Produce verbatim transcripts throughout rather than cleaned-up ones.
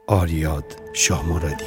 آریاد شاهمرادی.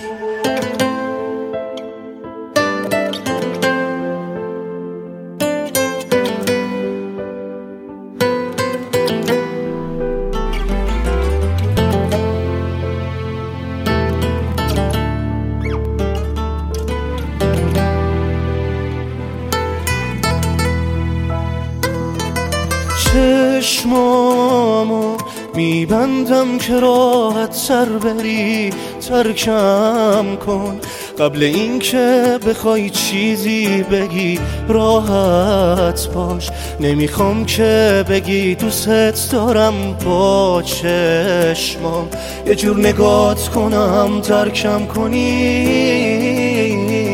چشمامو میبندم که راحت سر بری، ترکم کن قبل این که بخوای چیزی بگی، راحت باش. نمیخوام که بگی دوست دارم با چشمام، یه جور نگات کنم ترکم کنی.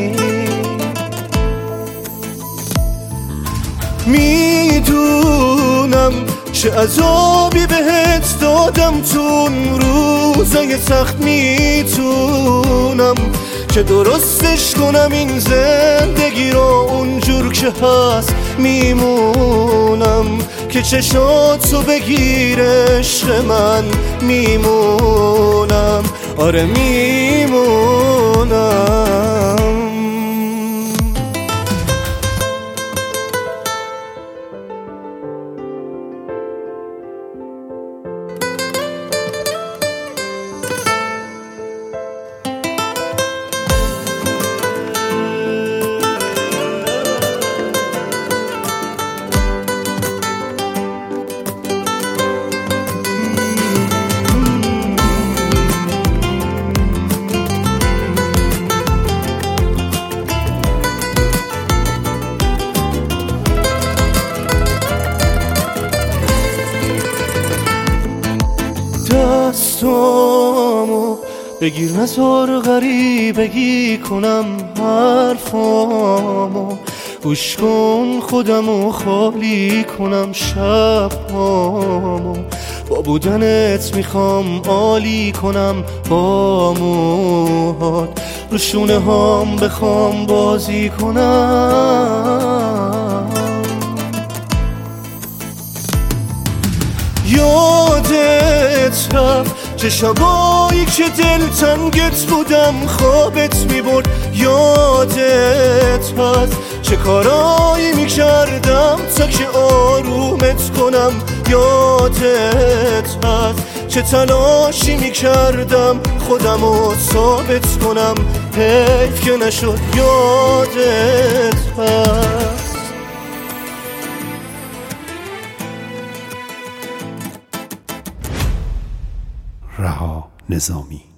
میدونم چه عذابی بهت دادم تو اون روزای سخت، میتونم که درستش کنم این زندگی رو اونجور که هست. میمونم که چشاتو بگیره عشق من، میمونم آره میمونم. دستامو بگیر نزار غریبگی کنم حرفامو، گوش کن خودمو خالی کنم شبامو. با بودنت میخوام عالی کنم با موهات، رو شونه هام بخوام بازی کنم. یادت رفت چه شبایی که دلتنگت بودم خوابت میبرد، یادت هست چه کارایی میکردم تا که آرومت کنم، یادت هست چه تلاشی میکردم خودمو ثابت کنم، حیف که نشد. یادت هست رها نظامی.